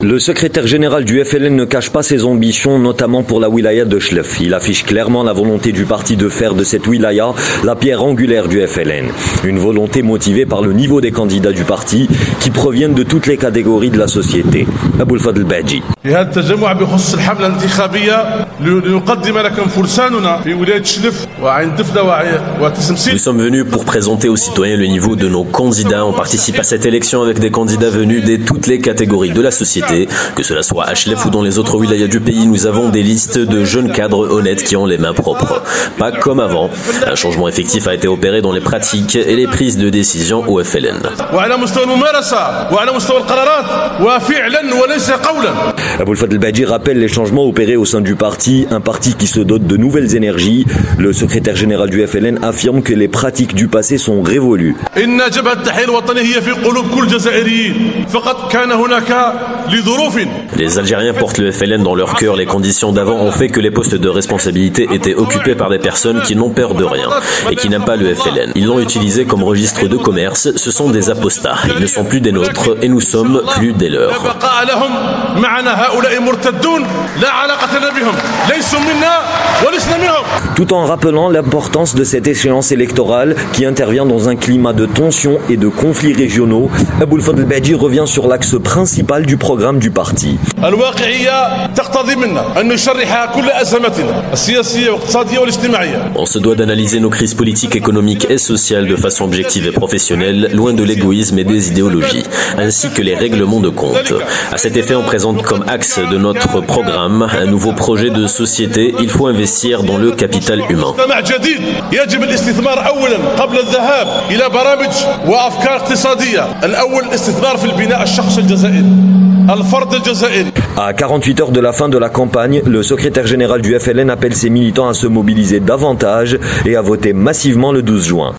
Le secrétaire général du FLN ne cache pas ses ambitions, notamment pour la wilaya de Chlef. Il affiche clairement la volonté du parti de faire de cette wilaya la pierre angulaire du FLN. Une volonté motivée par le niveau des candidats du parti qui proviennent de toutes les catégories de la société. Aboul Fadl Badji. Nous sommes venus pour présenter aux citoyens le niveau de nos candidats. On participe à cette élection avec des candidats venus de toutes les catégories de la société, que cela soit à Chlef ou dans les autres wilayas du pays. Nous avons des listes de jeunes cadres honnêtes qui ont les mains propres. Pas comme avant. Un changement effectif a été opéré dans les pratiques et les prises de décision au FLN. Aboul Fadl Badji rappelle les changements opérés au sein du parti, un parti qui se dote de nouvelles énergies. Le secrétaire général du FLN affirme que les pratiques du passé sont révolues. Les Algériens portent le FLN dans leur cœur. Les conditions d'avant ont fait que les postes de responsabilité étaient occupés par des personnes qui n'ont peur de rien et qui n'aiment pas le FLN. Ils l'ont utilisé comme registre de commerce. Ce sont des apostats. Ils ne sont plus des nôtres et nous sommes plus des leurs. Tout en rappelant l'importance de cette échéance électorale qui intervient dans un climat de tensions et de conflits régionaux, Aboul Fadl Badji revient sur l'axe principal du programme du parti. On se doit d'analyser nos crises politiques, économiques et sociales de façon objective et professionnelle, loin de l'égoïsme et des idéologies, ainsi que les règlements de compte. À cet effet, on présente comme axe de notre programme un nouveau projet de société. Il faut investir dans le capital humain. À 48 heures de la fin de la campagne, le secrétaire général du FLN appelle ses militants à se mobiliser davantage et à voter massivement le 12 juin.